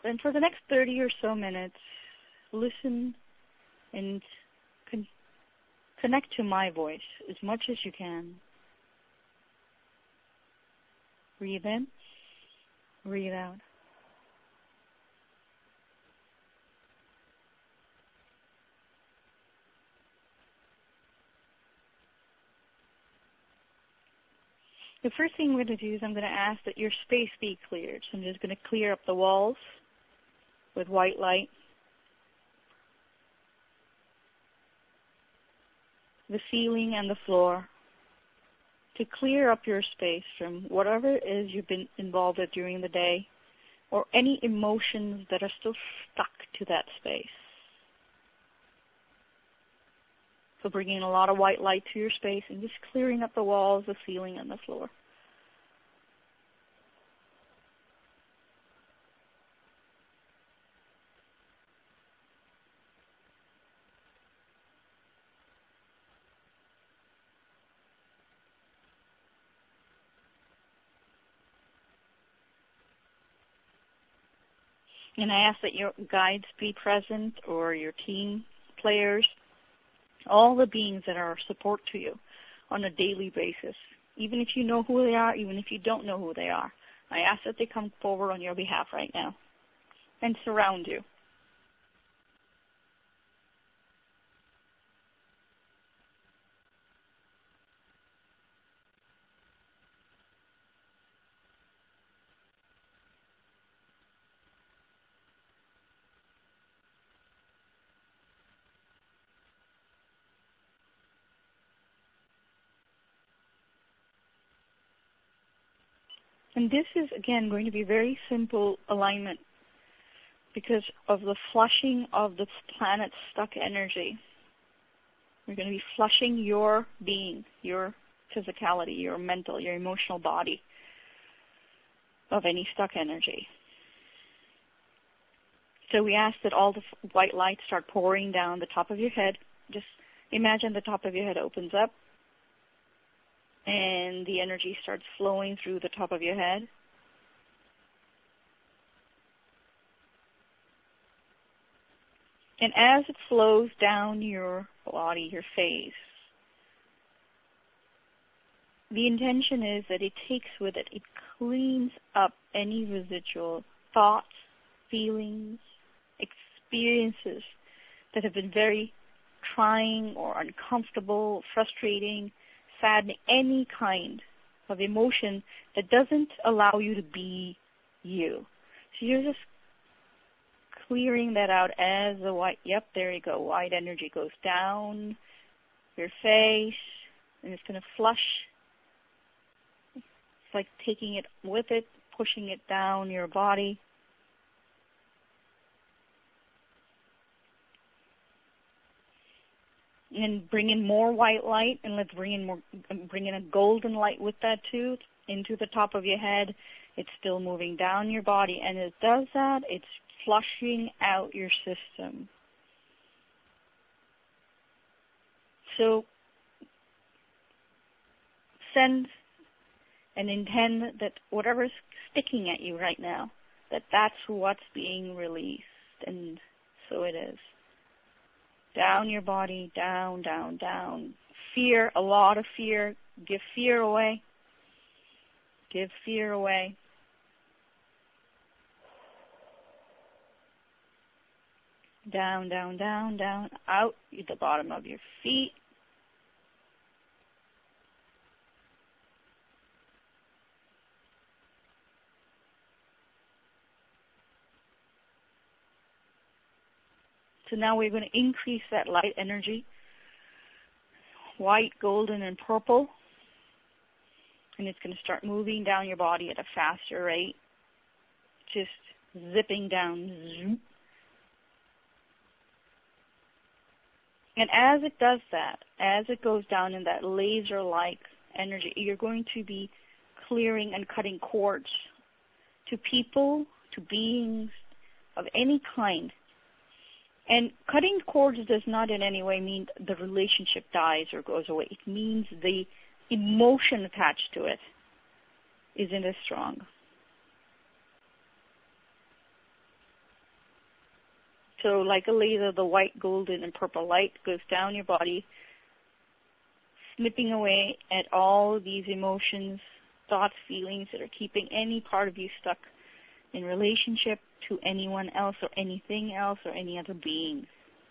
And for the next 30 or so minutes, listen and connect to my voice as much as you can. Breathe in, breathe out. The first thing I'm going to do is I'm going to ask that your space be cleared. So I'm just going to clear up the walls with white light, the ceiling and the floor, to clear up your space from whatever it is you've been involved with during the day or any emotions that are still stuck to that space. So bringing a lot of white light to your space and just clearing up the walls, the ceiling, and the floor. And I ask that your guides be present, or your team players, all the beings that are support to you on a daily basis, even if you know who they are, even if you don't know who they are. I ask that they come forward on your behalf right now and surround you. And this is, again, going to be very simple alignment because of the flushing of the planet's stuck energy. We're going to be flushing your being, your physicality, your mental, your emotional body of any stuck energy. So we ask that all the white lights start pouring down the top of your head. Just imagine the top of your head opens up, and the energy starts flowing through the top of your head. And as it flows down your body, your face, the intention is that it takes with it, it cleans up any residual thoughts, feelings, experiences that have been very trying or uncomfortable, frustrating, saddening, any kind of emotion that doesn't allow you to be you. So you're just clearing that out as the white, there you go, white energy goes down your face, and it's going to flush. It's like taking it with it, pushing it down your body. And bring in more white light, and let's bring in a golden light with that too, into the top of your head. It's still moving down your body, and it does that. It's flushing out your system. So send and intend that whatever's sticking at you right now, that's what's being released, and so it is. Down your body, down, down, down. Fear, a lot of fear. Give fear away. Give fear away. Down, down, down, down, out at the bottom of your feet. So now we're going to increase that light energy, white, golden, and purple. And it's going to start moving down your body at a faster rate, just zipping down. Zoom. And as it does that, as it goes down in that laser-like energy, you're going to be clearing and cutting cords to people, to beings of any kind. And cutting cords does not in any way mean the relationship dies or goes away. It means the emotion attached to it isn't as strong. So like a laser, the white, golden, and purple light goes down your body, snipping away at all these emotions, thoughts, feelings that are keeping any part of you stuck in relationship to anyone else or anything else or any other being.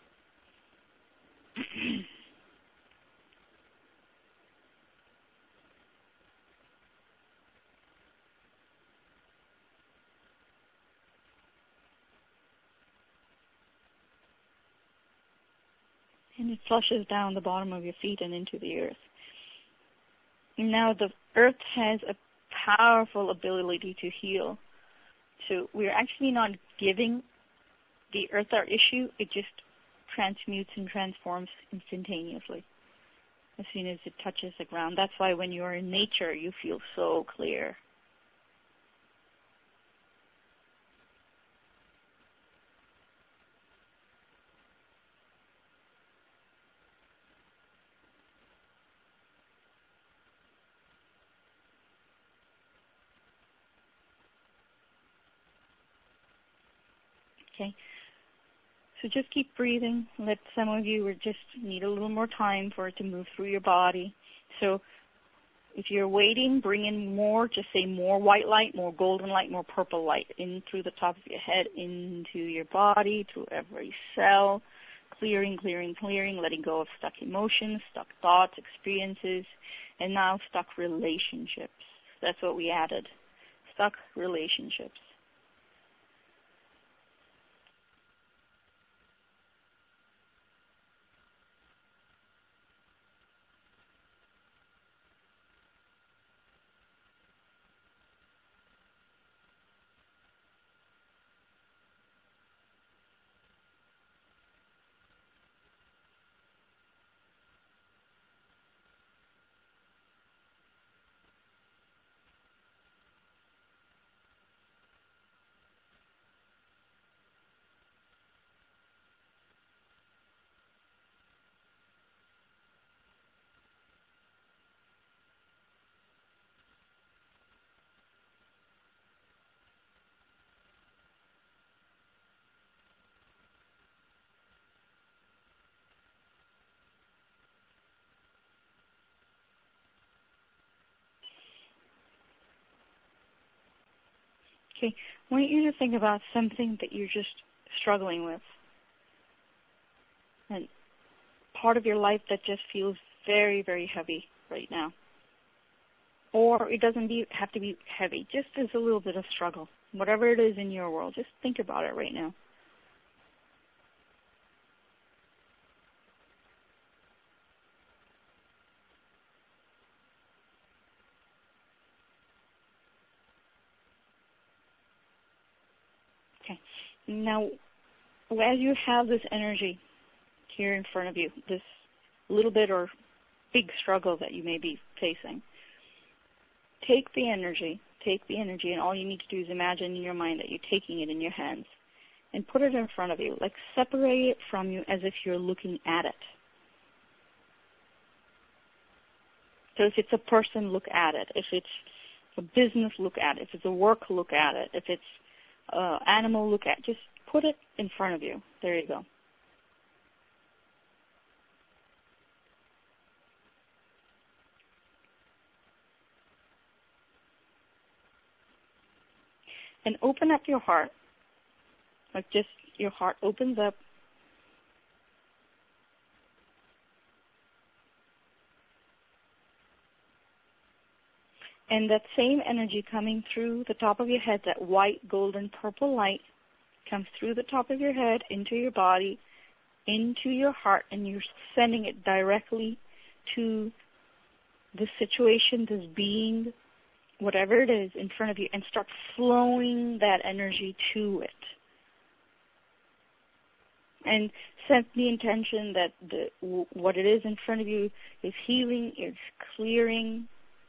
And it flushes down the bottom of your feet and into the earth. Now the earth has a powerful ability to heal. So we're actually not giving the earth our issue, it just transmutes and transforms instantaneously as soon as it touches the ground. That's why when you're in nature, you feel so clear. Okay, so just keep breathing. Let some of you just need a little more time for it to move through your body. So if you're waiting, bring in more, just say more white light, more golden light, more purple light in through the top of your head, into your body, through every cell, clearing, clearing, clearing, letting go of stuck emotions, stuck thoughts, experiences, and now stuck relationships. That's what we added, stuck relationships. Okay, I want you to think about something that you're just struggling with, and part of your life that just feels very, very heavy right now. Or it doesn't have to be heavy, just as a little bit of struggle. Whatever it is in your world, just think about it right now. Okay, now as you have this energy here in front of you, this little bit or big struggle that you may be facing, take the energy, and all you need to do is imagine in your mind that you're taking it in your hands and put it in front of you, like separate it from you as if you're looking at it. So if it's a person, look at it. If it's a business, look at it. If it's a work, look at it. If it's an animal, look at it. Just put it in front of you. There you go. And open up your heart. Like just your heart opens up. And that same energy coming through the top of your head, that white, golden, purple light, comes through the top of your head, into your body, into your heart, and you're sending it directly to the situation, this being, whatever it is in front of you, and start flowing that energy to it. And set the intention that what it is in front of you is healing, it's clearing,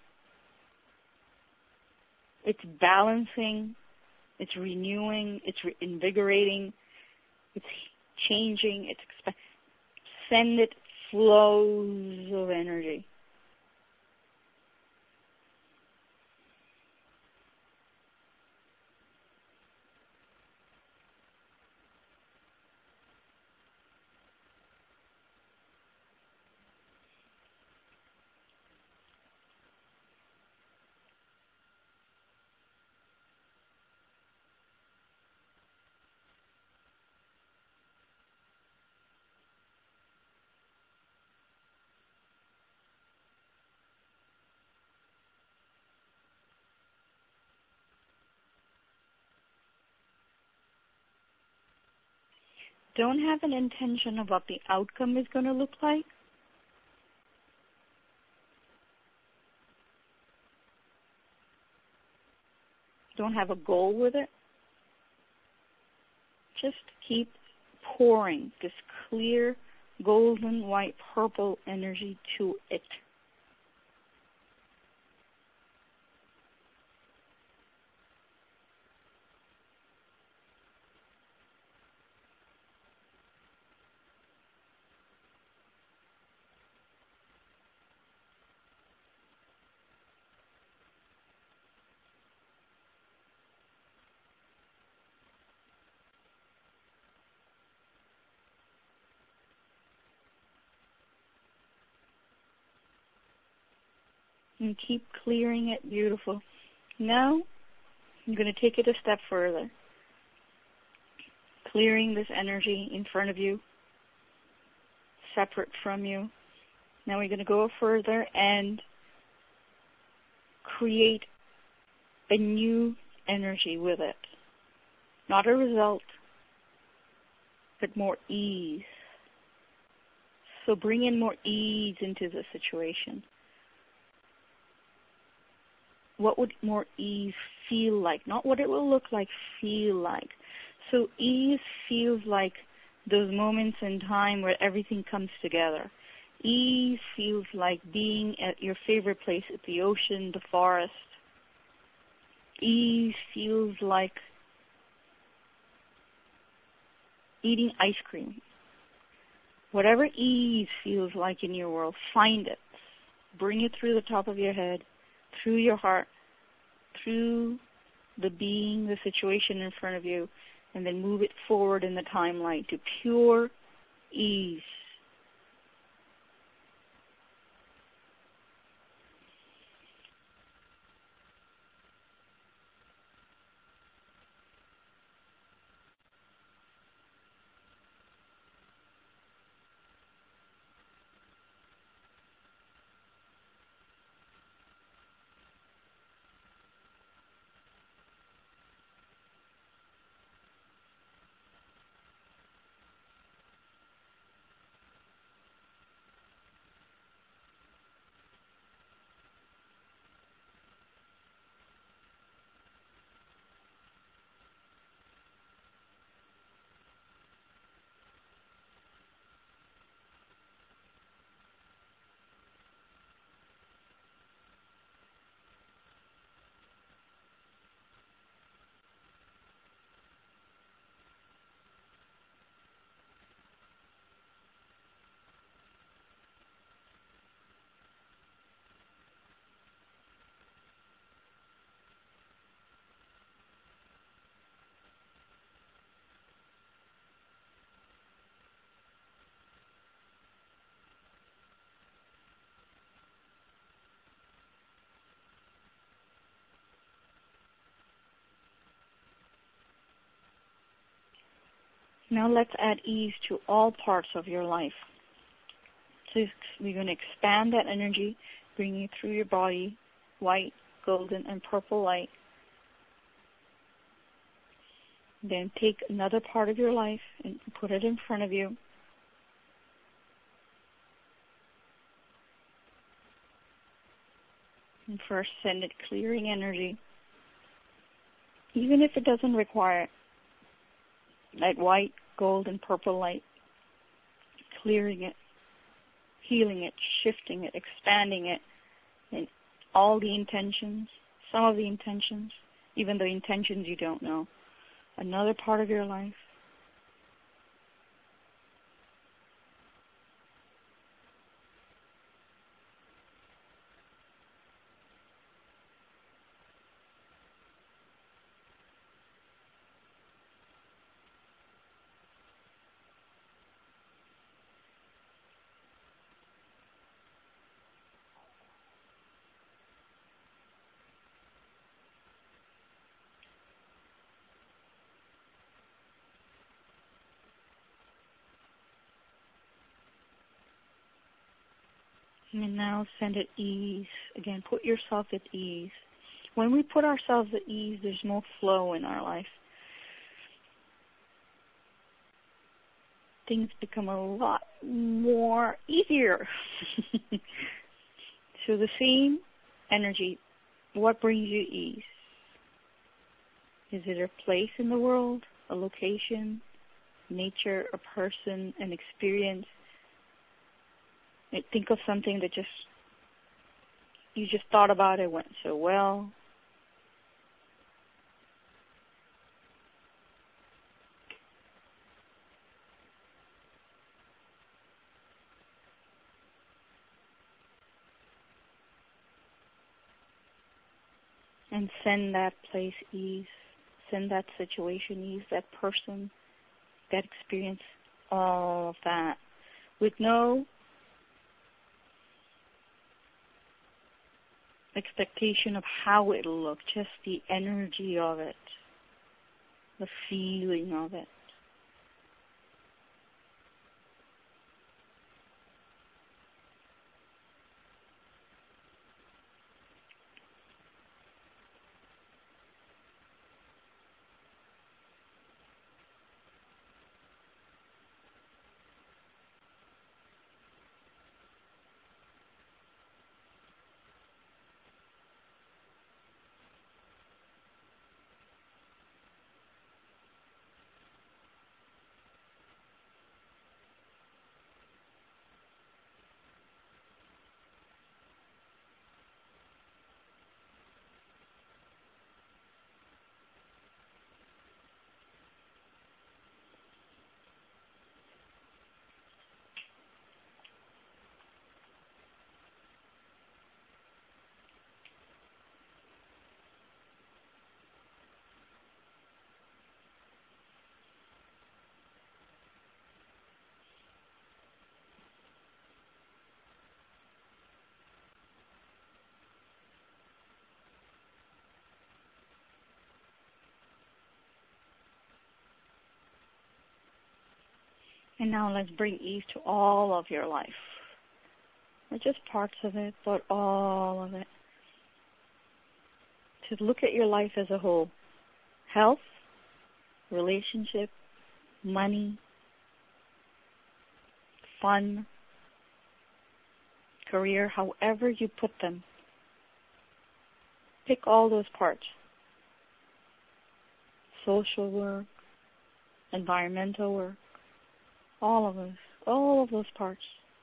it's balancing, it's renewing, it's invigorating, it's changing, it's send it flows of energy. Don't have an intention of what the outcome is going to look like. Don't have a goal with it. Just keep pouring this clear, golden, white, purple energy to it. And keep clearing it. Beautiful. Now, I'm going to take it a step further. Clearing this energy in front of you, separate from you. Now we're going to go further and create a new energy with it. Not a result, but more ease. So bring in more ease into the situation. What would more ease feel like? Not what it will look like, feel like. So ease feels like those moments in time where everything comes together. Ease feels like being at your favorite place, at the ocean, the forest. Ease feels like eating ice cream. Whatever ease feels like in your world, find it. Bring it through the top of your head, through your heart, through the being, the situation in front of you, and then move it forward in the timeline to pure ease. Now let's add ease to all parts of your life. So we're going to expand that energy, bring it through your body, white, golden, and purple light. Then take another part of your life and put it in front of you. And first send it clearing energy, even if it doesn't require that white, gold, and purple light, clearing it, healing it, shifting it, expanding it, and all the intentions, some of the intentions, even the intentions you don't know, another part of your life. And now send it ease. Again, put yourself at ease. When we put ourselves at ease, there's more flow in our life. things become a lot more easier. So the same energy, what brings you ease? Is it a place in the world, a location, nature, a person, an experience? Think of something that you just thought about it, went so well. And send that place ease, send that situation ease, that person, that experience, all of that, with no expectation of how it'll look, just the energy of it, the feeling of it. And now let's bring ease to all of your life. Not just parts of it, but all of it. To look at your life as a whole. Health, relationship, money, fun, career, however you put them. Pick all those parts. Social work, environmental work, all of us, all of those parts.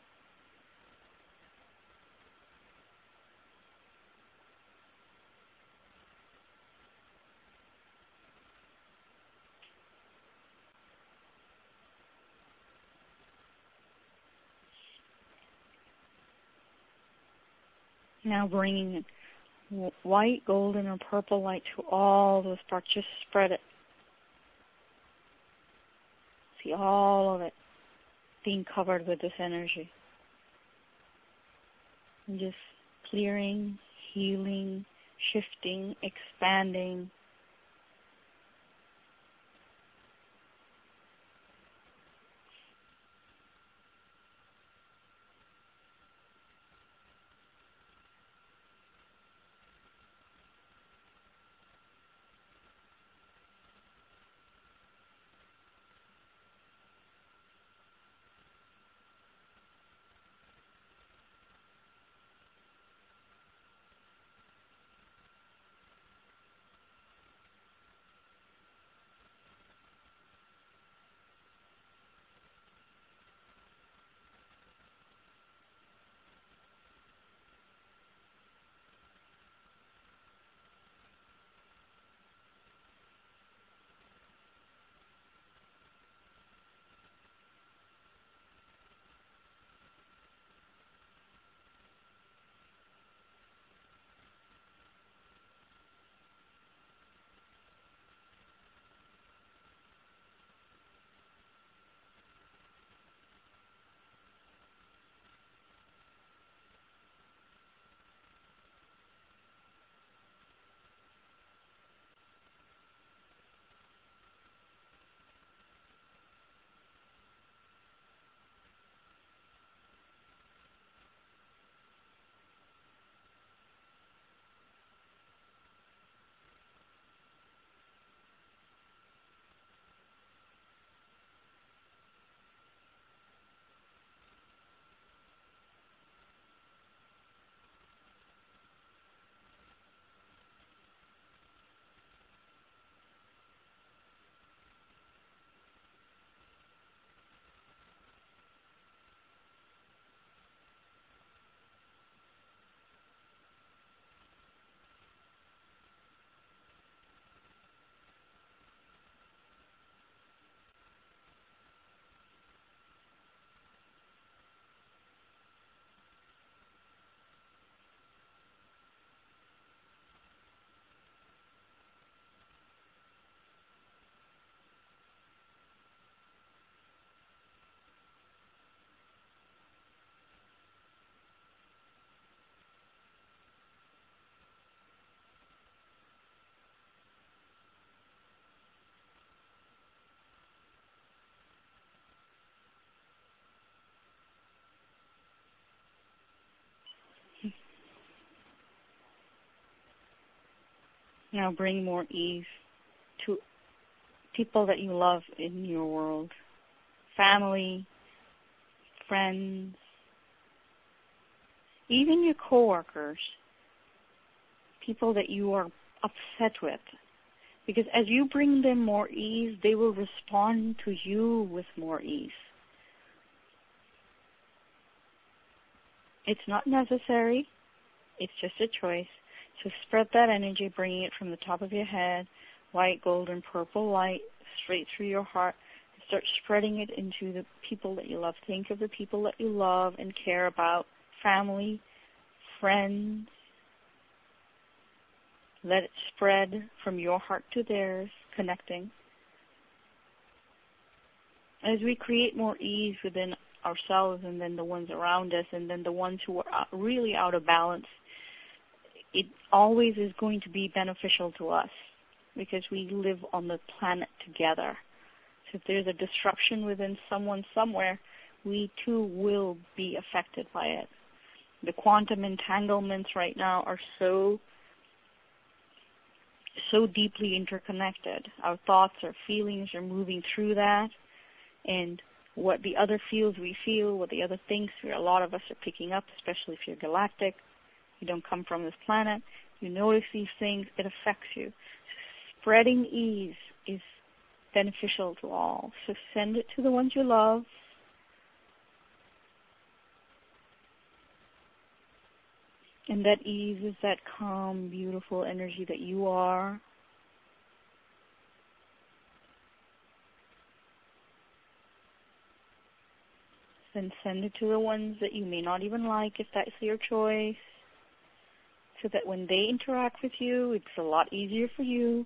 Now bringing white, golden, or purple light to all those parts. Just spread it. See all of it being covered with this energy. And just clearing, healing, shifting, expanding. Now bring more ease to people that you love in your world. Family, friends, even your coworkers, people that you are upset with. Because as you bring them more ease, they will respond to you with more ease. It's not necessary. It's just a choice. So spread that energy, bringing it from the top of your head, white, golden, purple light, straight through your heart. Start spreading it into the people that you love. Think of the people that you love and care about, family, friends. Let it spread from your heart to theirs, connecting. As we create more ease within ourselves and then the ones around us and then the ones who are really out of balance, it always is going to be beneficial to us because we live on the planet together. So if there's a disruption within someone somewhere, we too will be affected by it. The quantum entanglements right now are so deeply interconnected. Our thoughts, our feelings are moving through that, and what the other feels, we feel. What the other thinks, a lot of us are picking up, especially if you're galactic. You don't come from this planet. You notice these things, it affects you. Spreading ease is beneficial to all. So send it to the ones you love. And that ease is that calm, beautiful energy that you are. Then send it to the ones that you may not even like, if that's your choice, so that when they interact with you, it's a lot easier for you.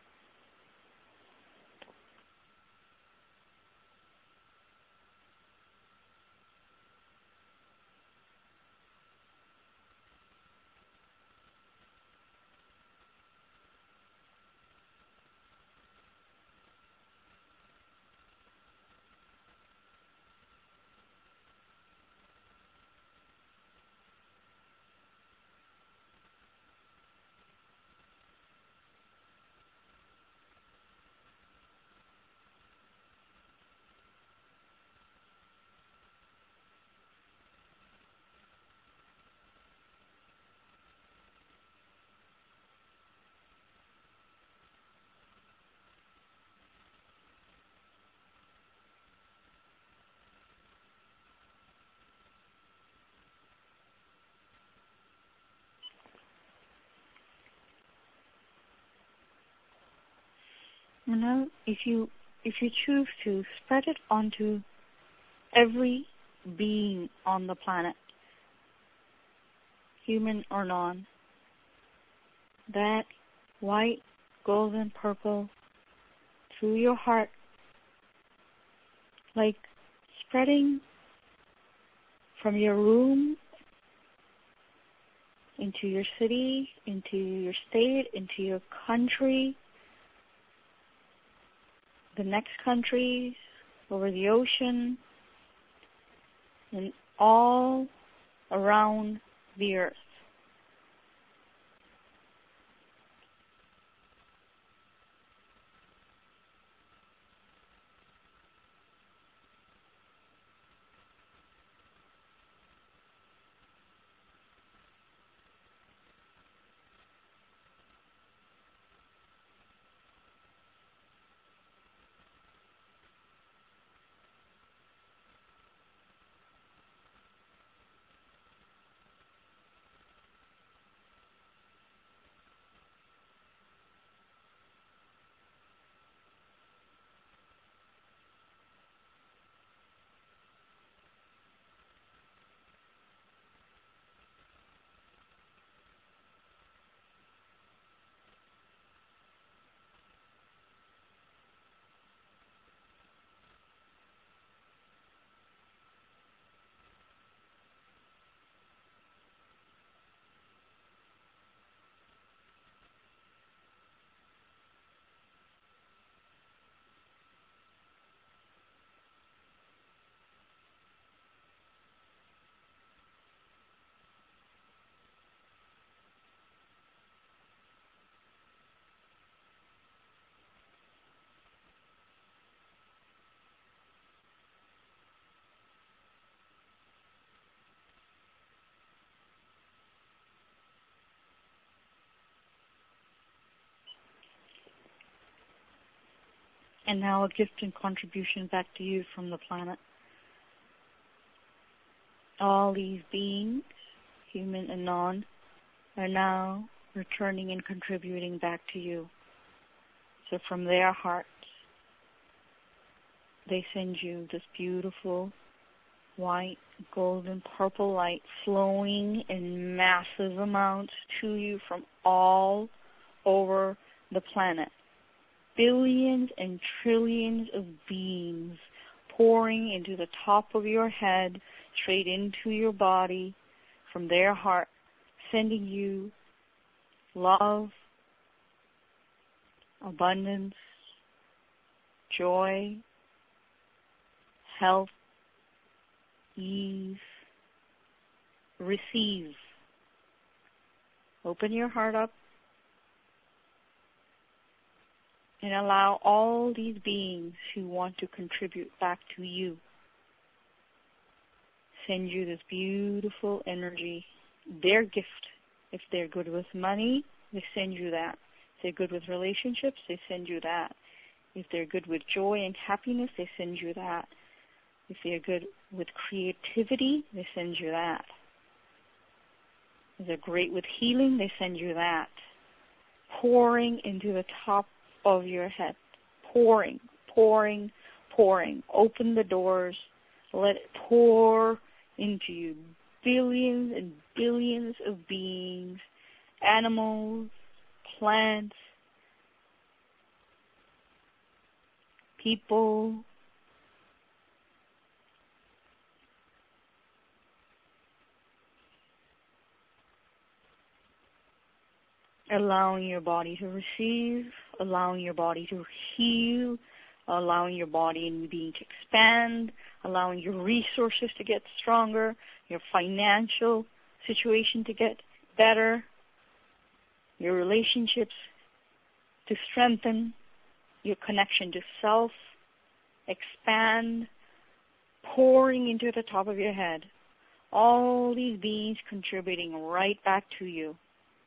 You know, if you choose to, spread it onto every being on the planet, human or non. That white, golden, purple through your heart, like spreading from your room into your city, into your state, into your country, the next countries, over the ocean, and all around the earth. And now a gift and contribution back to you from the planet. All these beings, human and non, are now returning and contributing back to you. So from their hearts, they send you this beautiful white, golden, purple light flowing in massive amounts to you from all over the planet. Billions and trillions of beings pouring into the top of your head, straight into your body, from their heart, sending you love, abundance, joy, health, ease. Receive. Open your heart up and allow all these beings who want to contribute back to you, send you this beautiful energy, their gift. If they're good with money, they send you that. If they're good with relationships, they send you that. If they're good with joy and happiness, they send you that. If they're good with creativity, they send you that. If they're great with healing, they send you that. Pouring into the top of your head. Pouring, pouring, pouring. Open the doors. Let it pour into you. Billions and billions of beings, animals, plants, people, allowing your body to receive, allowing your body to heal, allowing your body and being to expand, allowing your resources to get stronger, your financial situation to get better, your relationships to strengthen, your connection to self, expand, pouring into the top of your head. All these beings contributing right back to you.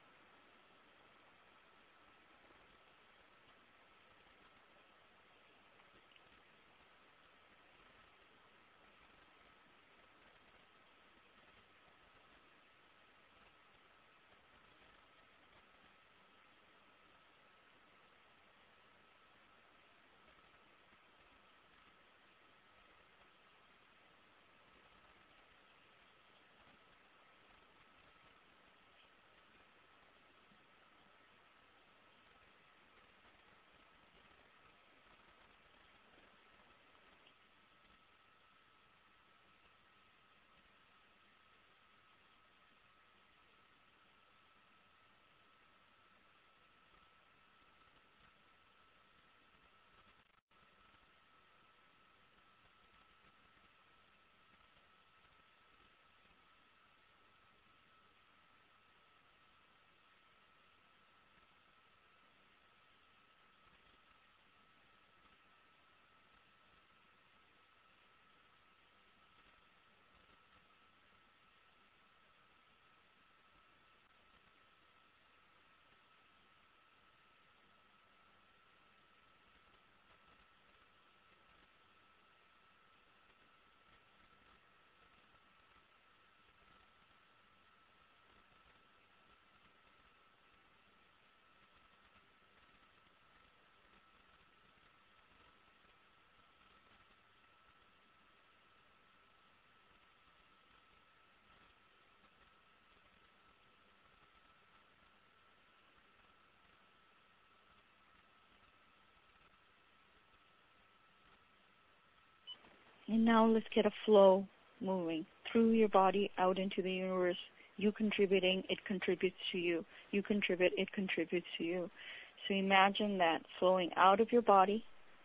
And now let's get a flow moving through your body out into the universe. You contributing, it contributes to you. You contribute, it contributes to you. So imagine that flowing out of your body,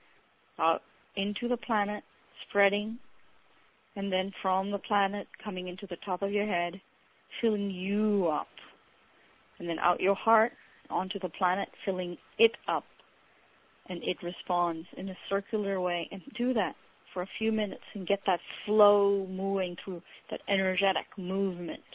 out into the planet, spreading, and then from the planet coming into the top of your head, filling you up. And then out your heart, onto the planet, filling it up. And it responds in a circular way. And do that for a few minutes and get that flow moving through, that energetic movement.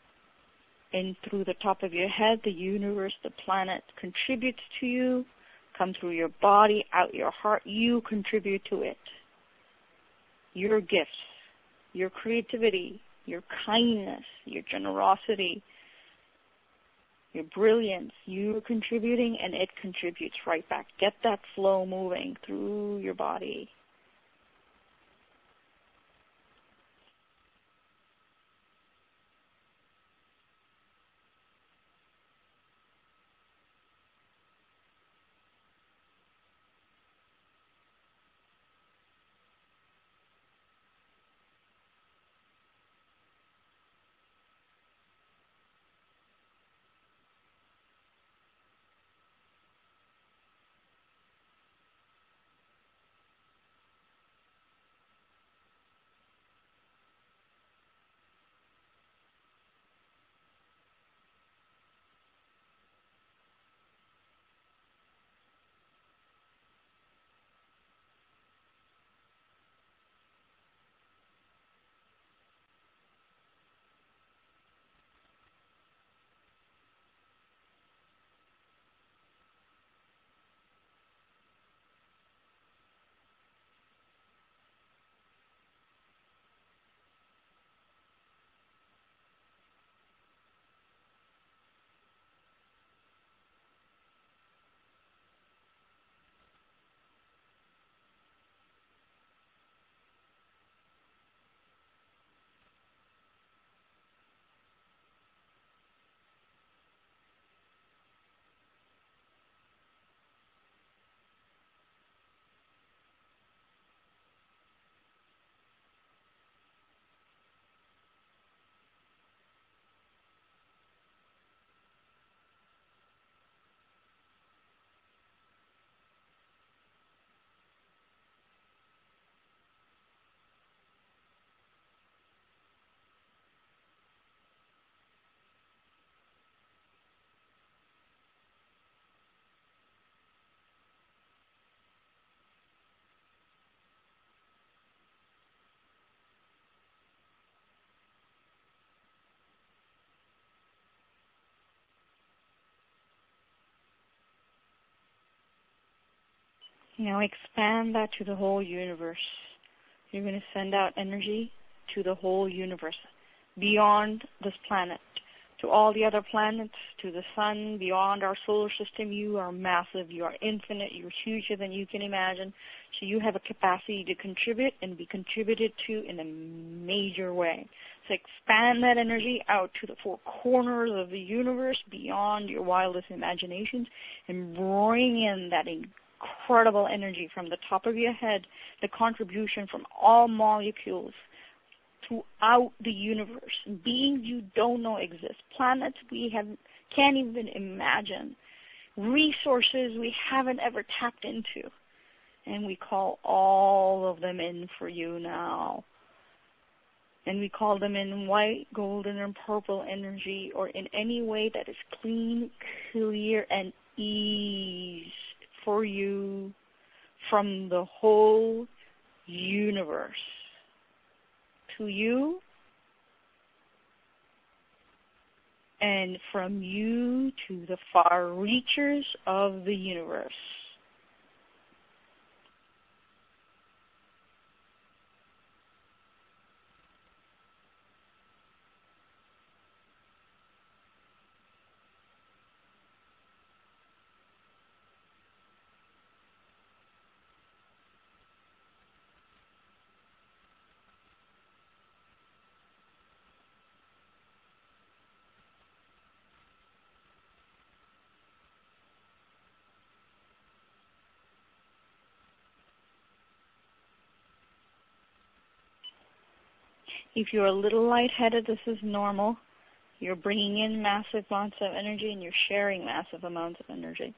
And through the top of your head, the universe, the planet contributes to you come through your body, out your heart. You contribute to it. Your gifts, your creativity, your kindness, your generosity, your brilliance, you're contributing and it contributes right back. Get that flow moving through your body. Now expand that to the whole universe. You're going to send out energy to the whole universe, beyond this planet, to all the other planets, to the sun, beyond our solar system. You are massive, you are infinite, you're huger than you can imagine. So you have a capacity to contribute and be contributed to in a major way. So expand that energy out to the four corners of the universe, beyond your wildest imaginations, and bring in that incredible energy from the top of your head, the contribution from all molecules throughout the universe, beings you don't know exist, planets can't even imagine, resources we haven't ever tapped into, and we call all of them in for you now. And we call them in white, golden, and purple energy, or in any way that is clean, clear, and ease for you from the whole universe. To you, and from you to the far reaches of the universe. If you're a little lightheaded, this is normal. You're bringing in massive amounts of energy and you're sharing massive amounts of energy.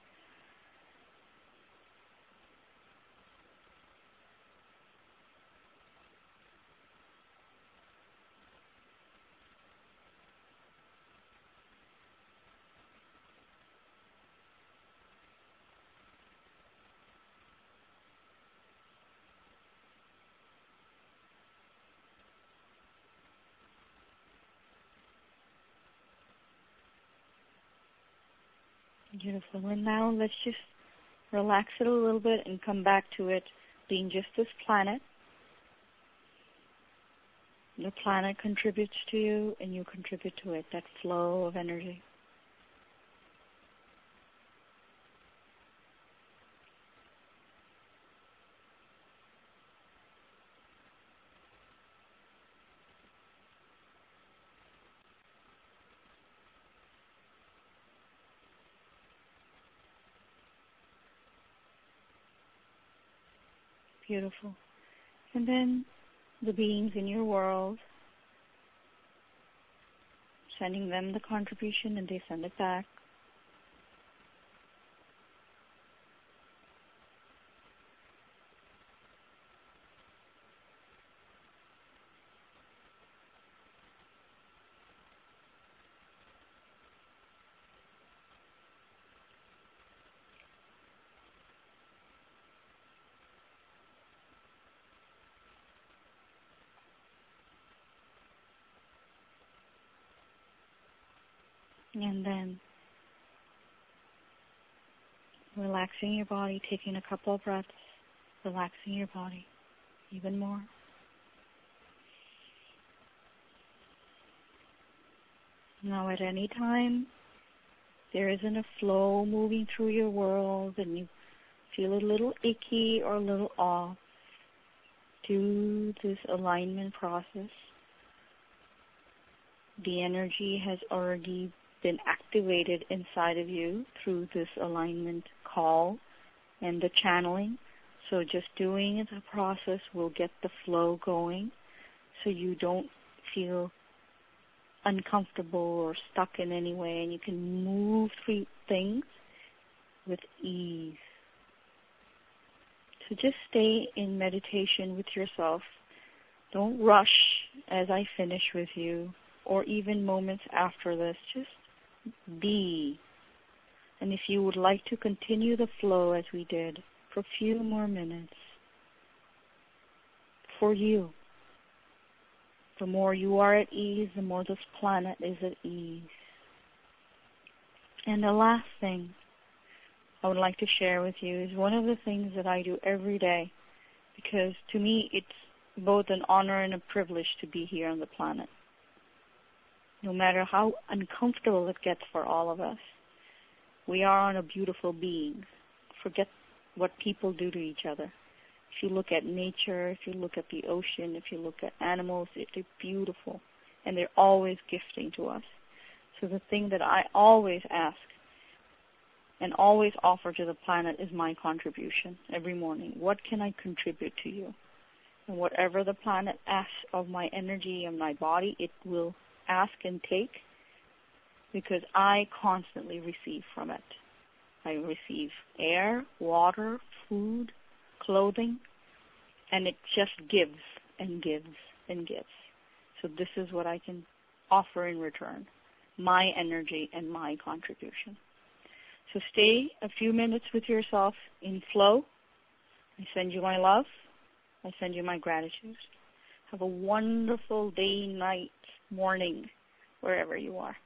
Beautiful. And now let's just Relax it a little bit and come back to it being just this planet. The planet contributes to you and you contribute to it, that flow of energy. Beautiful. And then the beings in your world, sending them the contribution and they send it back. And then relaxing your body, taking a couple of breaths, relaxing your body even more. Now at any time there isn't a flow moving through your world and you feel a little icky or a little off, do this alignment process. The energy has already been activated inside of you through this alignment call and the channeling. So just doing the process will get the flow going so you don't feel uncomfortable or stuck in any way, and you can move through things with ease. So just stay in meditation with yourself. Don't rush as I finish with you or even moments after this. Just be. And if you would like to continue the flow as we did for a few more minutes, for you, the more you are at ease, the more this planet is at ease. And the last thing I would like to share with you is one of the things that I do every day, because to me it's both an honor and a privilege to be here on the planet. No matter how uncomfortable it gets for all of us, we are on a beautiful being. Forget what people do to each other. If you look at nature, if you look at the ocean, if you look at animals, they're beautiful, and they're always gifting to us. So the thing that I always ask and always offer to the planet is my contribution every morning. What can I contribute to you? And whatever the planet asks of my energy and my body, it will ask and take, because I constantly receive from it. I receive air, water, food, clothing, and it just gives and gives and gives. So this is what I can offer in return, my energy and my contribution. So stay a few minutes with yourself in flow. I send you my love. I send you my gratitude. Have a wonderful day, night, morning, wherever you are.